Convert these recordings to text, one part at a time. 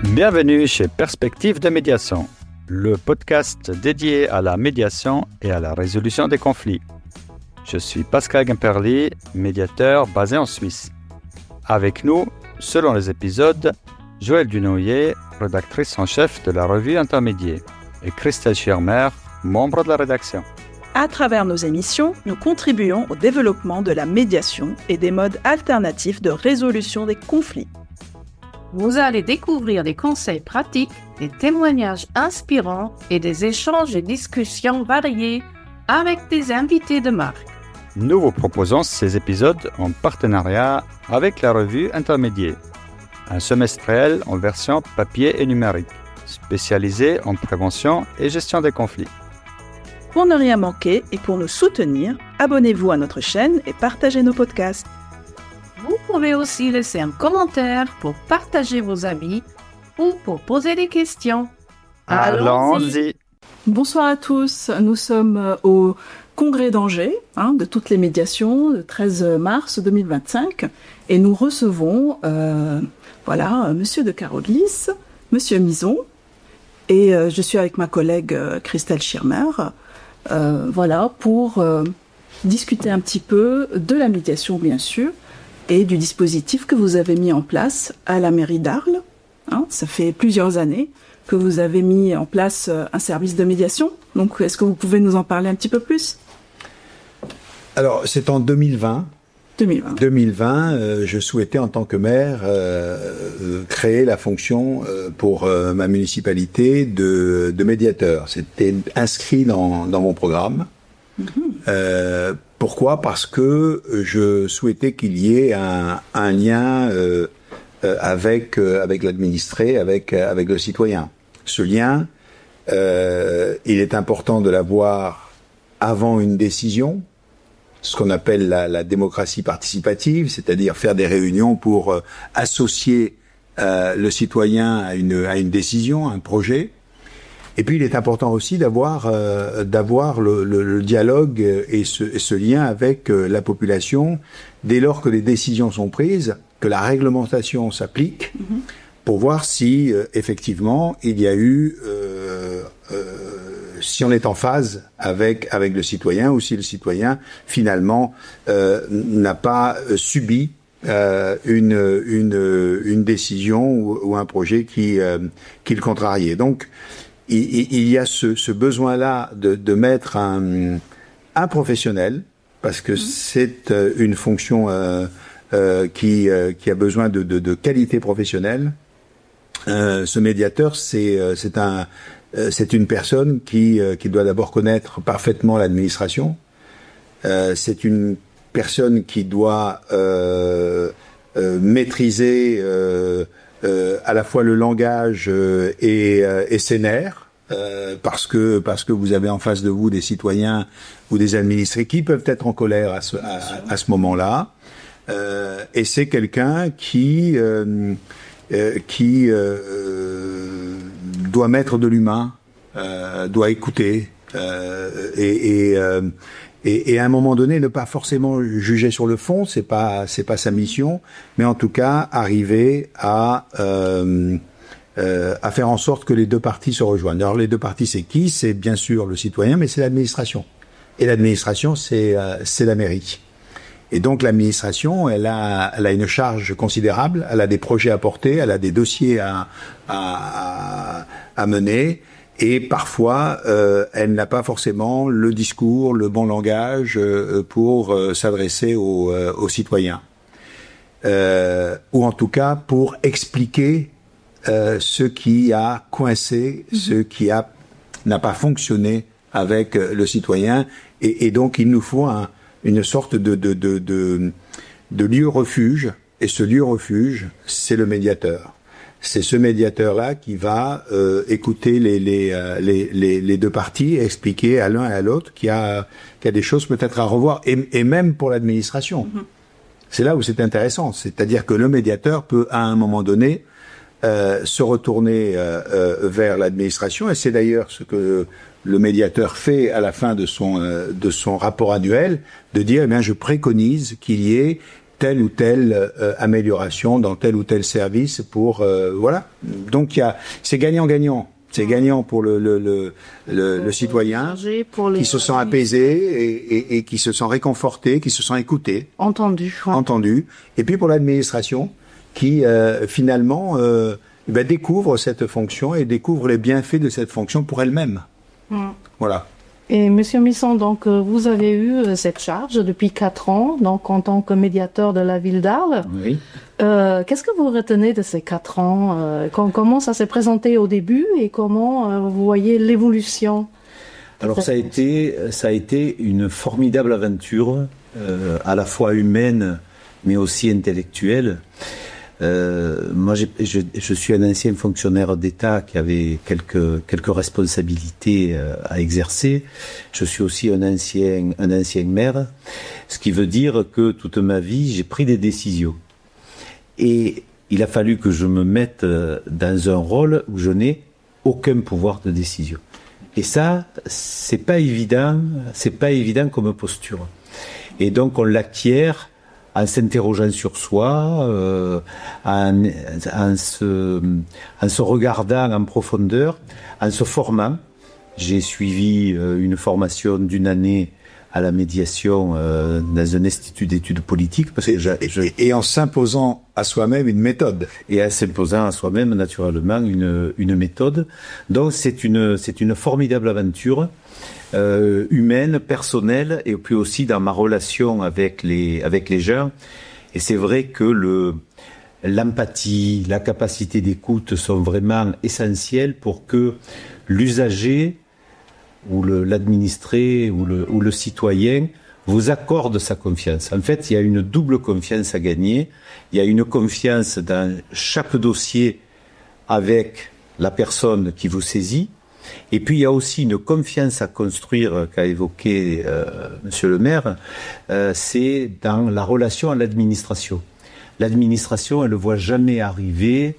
Bienvenue chez Perspective de médiation, le podcast dédié à la médiation et à la résolution des conflits. Je suis Pascal Guimperly, médiateur basé en Suisse. Avec nous, selon les épisodes, Joëlle Dunoyer, rédactrice en chef de la revue Intermédiaire, et Christelle Schirmer, membre de la rédaction. À travers nos émissions, nous contribuons au développement de la médiation et des modes alternatifs de résolution des conflits. Vous allez découvrir des conseils pratiques, des témoignages inspirants et des échanges et discussions variés avec des invités de marque. Nous vous proposons ces épisodes en partenariat avec la revue Intermédiaire, un semestriel en version papier et numérique, spécialisé en prévention et gestion des conflits. Pour ne rien manquer et pour nous soutenir, abonnez-vous à notre chaîne et partagez nos podcasts. Vous pouvez aussi laisser un commentaire pour partager vos avis ou pour poser des questions. Allons-y. Bonsoir à tous, nous sommes au Congrès d'Angers de toutes les médiations, le 13 mars 2025, et nous recevons Monsieur de Caroglis, Monsieur Mison, et je suis avec ma collègue Christelle Schirmer, pour discuter un petit peu de la médiation bien sûr, et du dispositif que vous avez mis en place à la mairie d'Arles. Ça fait plusieurs années que vous avez mis en place un service de médiation. Donc, est-ce que vous pouvez nous en parler un petit peu plus ? Alors, c'est en 2020. 2020, je souhaitais, en tant que maire, créer la fonction pour ma municipalité de médiateur. C'était inscrit dans mon programme. Pourquoi ? Parce que je souhaitais qu'il y ait un lien avec l'administré, avec le citoyen. Ce lien, il est important de l'avoir avant une décision, ce qu'on appelle la démocratie participative, c'est-à-dire faire des réunions pour associer le citoyen à une décision, un projet. Et puis il est important aussi d'avoir le dialogue et ce lien avec la population dès lors que les décisions sont prises, que la réglementation s'applique, pour voir si effectivement il y a eu si on est en phase avec le citoyen ou si le citoyen finalement n'a pas subi une décision ou un projet qui le contrariait. Donc il y a ce besoin-là de mettre un professionnel, parce que c'est une fonction qui a besoin de qualité professionnelle. Ce médiateur, c'est une personne qui doit d'abord connaître parfaitement l'administration. C'est une personne qui doit maîtriser à la fois le langage et ses nerfs, parce que vous avez en face de vous des citoyens ou des administrés qui peuvent être en colère à ce moment-là, et c'est quelqu'un qui doit mettre de l'humain, doit écouter, et à un moment donné ne pas forcément juger sur le fond, c'est pas sa mission, mais en tout cas arriver à faire en sorte que les deux parties se rejoignent. Alors les deux parties, c'est qui ? C'est bien sûr le citoyen, mais c'est l'administration. Et l'administration, c'est la mairie. Et donc l'administration, elle a une charge considérable, elle a des projets à porter, elle a des dossiers à mener. Et parfois, elle n'a pas forcément le discours, le bon langage pour s'adresser aux citoyens, ou en tout cas pour expliquer ce qui a coincé, ce qui n'a pas fonctionné avec le citoyen. Et donc, il nous faut une sorte de lieu refuge. Et ce lieu refuge, c'est le médiateur. C'est ce médiateur-là qui va écouter les deux parties et expliquer à l'un et à l'autre qu'il y a des choses peut-être à revoir, et même pour l'administration. C'est là où c'est intéressant, c'est-à-dire que le médiateur peut à un moment donné se retourner vers l'administration, et c'est d'ailleurs ce que le médiateur fait à la fin de son rapport annuel, de dire, eh bien, je préconise qu'il y ait telle ou telle amélioration dans tel ou tel service pour voilà. Donc c'est gagnant-gagnant. C'est gagnant pour le citoyen qui se sent apaisé et qui se sent réconforté, qui se sent écouté, entendu. Et puis pour l'administration qui finalement découvre cette fonction et découvre les bienfaits de cette fonction pour elle-même. Voilà. Et Monsieur Misson, donc vous avez eu cette charge depuis 4 ans, donc en tant que médiateur de la ville d'Arles. Oui. Qu'est-ce que vous retenez de ces 4 ans comment ça s'est présenté au début et comment vous voyez l'évolution? Alors ça a été une formidable aventure, à la fois humaine mais aussi intellectuelle. Moi, je suis un ancien fonctionnaire d'État qui avait quelques responsabilités à exercer. Je suis aussi un ancien maire, ce qui veut dire que toute ma vie, j'ai pris des décisions. Et il a fallu que je me mette dans un rôle où je n'ai aucun pouvoir de décision. Et ça, c'est pas évident comme posture. Et donc, on l'acquiert en s'interrogeant sur soi, en se regardant en profondeur, en se formant. J'ai suivi une formation d'1 année à la médiation dans un institut d'études politiques. Parce que et en s'imposant à soi-même une méthode. Et en s'imposant à soi-même, naturellement, une méthode. Donc c'est une formidable aventure. Humaine, personnelle, et puis aussi dans ma relation avec les gens. Et c'est vrai que l'empathie, la capacité d'écoute sont vraiment essentielles pour que l'usager ou l'administré ou le citoyen vous accorde sa confiance. En fait, il y a une double confiance à gagner. Il y a une confiance dans chaque dossier avec la personne qui vous saisit. Et puis il y a aussi une confiance à construire qu'a évoqué Monsieur le maire, c'est dans la relation à l'administration. L'administration, elle ne voit jamais arriver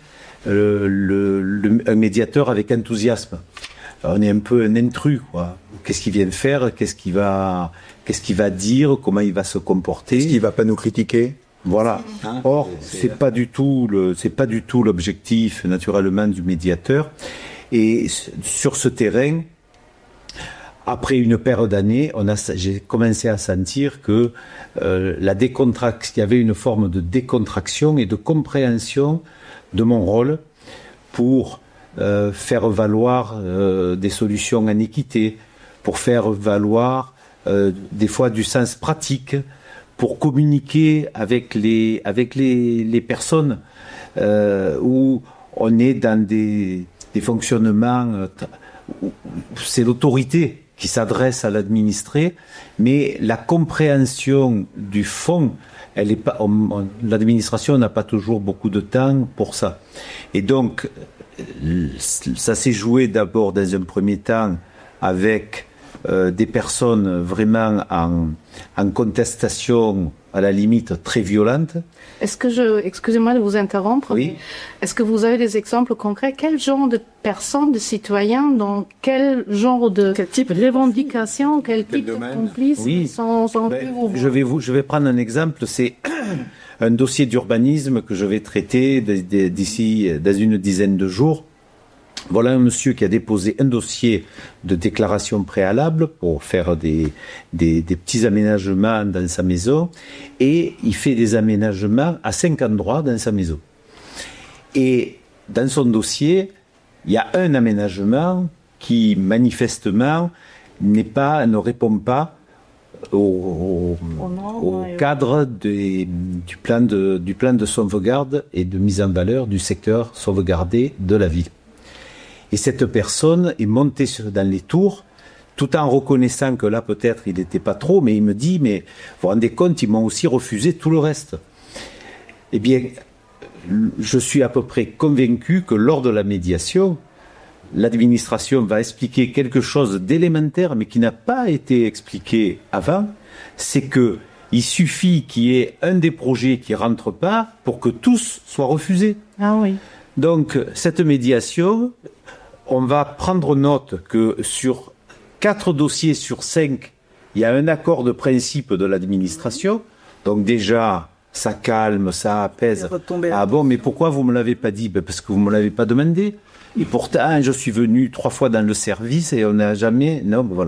un médiateur avec enthousiasme. On est un peu un intrus, quoi. Qu'est-ce qu'il vient faire? Qu'est-ce qu'il va dire? Comment il va se comporter? Est-ce qu'il va pas nous critiquer? Voilà. Or, c'est pas du tout l'objectif naturellement du médiateur. Et sur ce terrain, après une paire d'années, j'ai commencé à sentir que il y avait une forme de décontraction et de compréhension de mon rôle pour faire valoir des solutions en équité, pour faire valoir des fois du sens pratique, pour communiquer avec les personnes où on est dans des fonctionnements, c'est l'autorité qui s'adresse à l'administré, mais la compréhension du fond, l'administration n'a pas toujours beaucoup de temps pour ça. Et donc, ça s'est joué d'abord dans un premier temps avec des personnes vraiment en contestation, à la limite très violente. Excusez-moi de vous interrompre. Oui. Est-ce que vous avez des exemples concrets? Quel genre de personnes, de citoyens, dans quel genre quel type de revendications, quel type de complices sont je vais prendre un exemple. C'est un dossier d'urbanisme que je vais traiter d'ici dans une dizaine de jours. Voilà un monsieur qui a déposé un dossier de déclaration préalable pour faire des petits aménagements dans sa maison, et il fait des aménagements à 5 endroits dans sa maison. Et dans son dossier, il y a un aménagement qui manifestement ne répond pas au cadre du plan de sauvegarde et de mise en valeur du secteur sauvegardé de la ville. Et cette personne est montée dans les tours, tout en reconnaissant que là, peut-être, il n'était pas trop, mais il me dit, mais vous vous rendez compte, ils m'ont aussi refusé tout le reste. Eh bien, je suis à peu près convaincu que lors de la médiation, l'administration va expliquer quelque chose d'élémentaire, mais qui n'a pas été expliqué avant, c'est que il suffit qu'il y ait un des projets qui rentre pas pour que tous soient refusés. Ah oui. Donc, cette médiation, on va prendre note que sur 4 dossiers sur 5, il y a un accord de principe de l'administration. Donc déjà, ça calme, ça apaise. Retomber. Ah bon, mais pourquoi vous me l'avez pas dit? Parce que vous me l'avez pas demandé. Et pourtant, je suis venu 3 fois dans le service et on n'a jamais.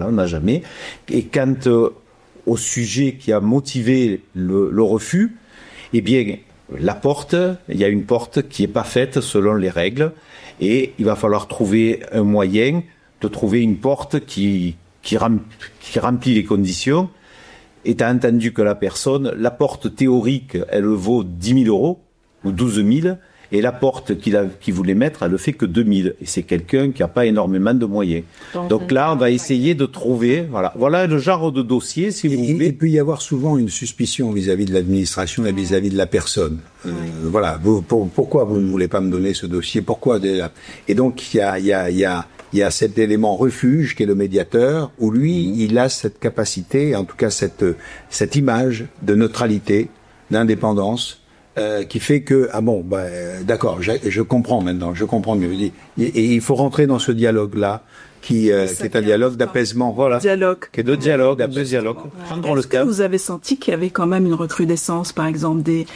Et quant au sujet qui a motivé le refus, eh bien, la porte, il y a une porte qui est pas faite selon les règles, et il va falloir trouver un moyen de trouver une porte qui remplit les conditions. Étant entendu que la porte théorique, elle vaut 10 000 euros ou 12 000. Et la porte qu'il voulait mettre, elle ne fait que 2000. Et c'est quelqu'un qui n'a pas énormément de moyens. Donc là, on va essayer de trouver, voilà le genre de dossier, si vous voulez. Il peut y avoir souvent une suspicion vis-à-vis de l'administration et vis-à-vis de la personne. Voilà. Pourquoi vous ne voulez pas me donner ce dossier? Pourquoi? Et donc, il y a cet élément refuge qui est le médiateur, où lui, il a cette capacité, en tout cas cette image de neutralité, d'indépendance, qui fait que d'accord, je comprends maintenant, je comprends mieux. Et il faut rentrer dans ce dialogue-là, qui est un dialogue d'apaisement, voilà. Dialogue. Qui est de dialogue, un peu dialogue. Est-ce que vous avez senti qu'il y avait quand même une recrudescence, par exemple des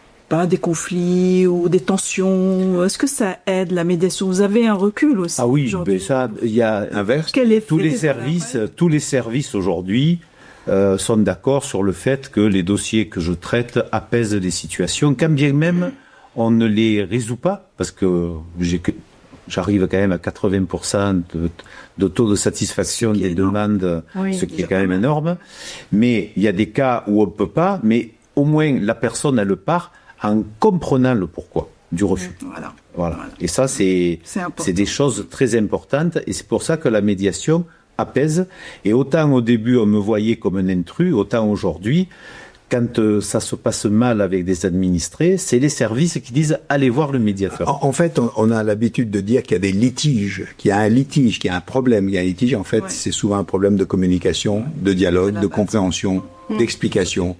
conflits ou des tensions? Est-ce que ça aide la médiation? Vous avez un recul aussi? Ah oui, mais ça, il y a inverse. Tous les services aujourd'hui sont d'accord sur le fait que les dossiers que je traite apaisent les situations, quand bien même on ne les résout pas, parce que j'arrive quand même à 80% de taux de satisfaction des demandes, ce qui est quand même énorme. Mais il y a des cas où on ne peut pas, mais au moins la personne, elle part en comprenant le pourquoi du refus. Voilà. Et ça, c'est des choses très importantes, et c'est pour ça que la médiation apaise. Et autant au début on me voyait comme un intrus, autant aujourd'hui, quand ça se passe mal avec des administrés, c'est les services qui disent allez voir le médiateur. En fait, on a l'habitude de dire qu'il y a des litiges, qu'il y a un litige, qu'il y a un problème, il y a un litige. En fait, c'est souvent un problème de communication, de dialogue, de compréhension, d'explication.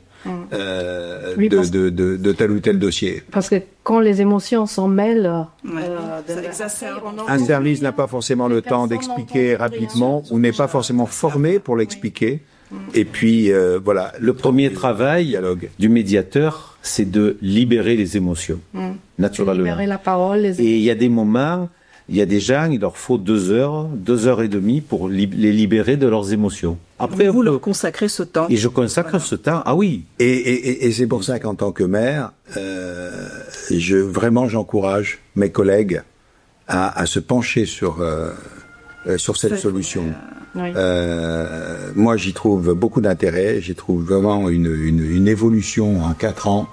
De tel ou tel dossier. Parce que quand les émotions s'en mêlent, ça exacerbe. Un service n'a pas forcément le temps d'expliquer rapidement ou n'est pas forcément formé pour l'expliquer. Et puis voilà, le premier travail du médiateur, c'est de libérer les émotions, naturellement. Libérer la parole. Et il y a des moments, il y a des gens, il leur faut 2 heures et demie pour les libérer de leurs émotions. Après, vous leur consacrez ce temps. Et je consacre ce temps, ah oui. Et c'est pour ça qu'en tant que maire, j'encourage mes collègues à se pencher sur cette solution. Moi, j'y trouve beaucoup d'intérêt. J'y trouve vraiment une évolution en 4 ans.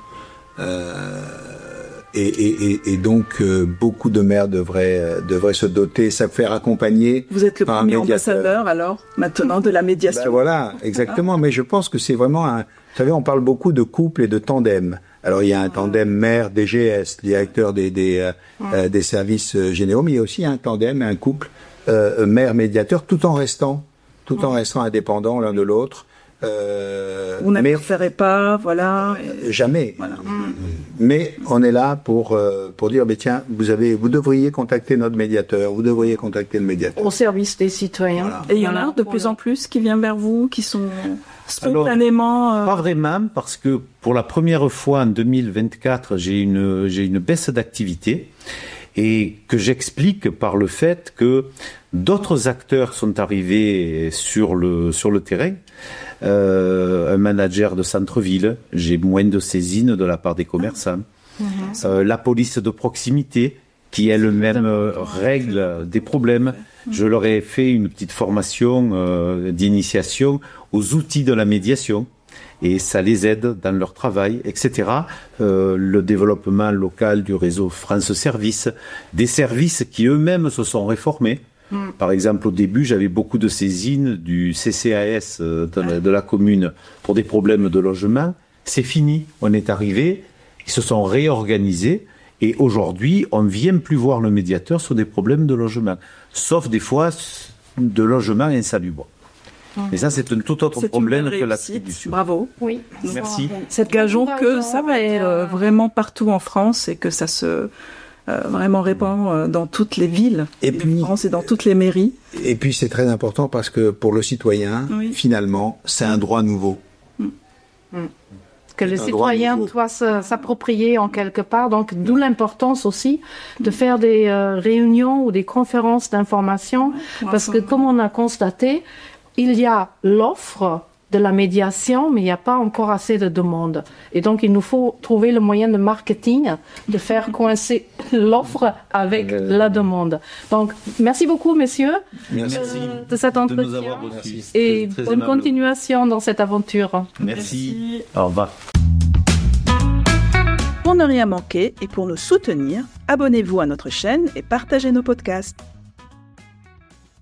Et donc, beaucoup de maires devraient se doter, se faire accompagner. Vous êtes le premier ambassadeur, alors, maintenant, de la médiation. Ben voilà, exactement. Mais je pense que c'est vraiment vous savez, on parle beaucoup de couple et de tandem. Alors, il y a un tandem maire-DGS, directeur des services généraux, mais il y a aussi un tandem, un couple maire-médiateur, tout en restant indépendants l'un de l'autre. Vous n'interférez pas, voilà. Jamais. Voilà. Mais on est là pour dire, tiens, vous devriez contacter notre médiateur, vous devriez contacter le médiateur. Au service des citoyens. Voilà. Et il y en a de plus en plus qui viennent vers vous, qui sont spontanément... Pas vraiment, parce que pour la première fois en 2024, j'ai une baisse d'activité, et que j'explique par le fait que d'autres acteurs sont arrivés sur le terrain. Un manager de centre-ville, j'ai moins de saisines de la part des commerçants. La police de proximité, qui elle-même règle des problèmes. Je leur ai fait une petite formation d'initiation aux outils de la médiation. Et ça les aide dans leur travail, etc. Le développement local du réseau France Service, des services qui eux-mêmes se sont réformés. Par exemple, au début, j'avais beaucoup de saisines du CCAS de la commune pour des problèmes de logement. C'est fini, on est arrivé, ils se sont réorganisés et aujourd'hui, on ne vient plus voir le médiateur sur des problèmes de logement, sauf des fois de logement insalubre. Mais ça, c'est un tout autre problème que l'attribution. Bravo. Oui. Merci. Gageons que ça va être vraiment partout en France et que ça se vraiment répand dans toutes les villes de France et dans toutes les mairies. Et puis, c'est très important parce que pour le citoyen, finalement, c'est un droit nouveau. que les un droit citoyens nouveau. doivent s'approprier en quelque part. Donc, d'où l'importance aussi de faire des réunions ou des conférences d'information, parce que comme on a constaté, il y a l'offre de la médiation, mais il n'y a pas encore assez de demandes. Et donc, il nous faut trouver le moyen de marketing, de faire coincer l'offre avec la demande. Donc, merci beaucoup, messieurs, Merci. de cet de entretien. nous avoir reçus. Et Très bonne aimable. continuation dans cette aventure. Merci. Au revoir. Pour ne rien manquer et pour nous soutenir, abonnez-vous à notre chaîne et partagez nos podcasts.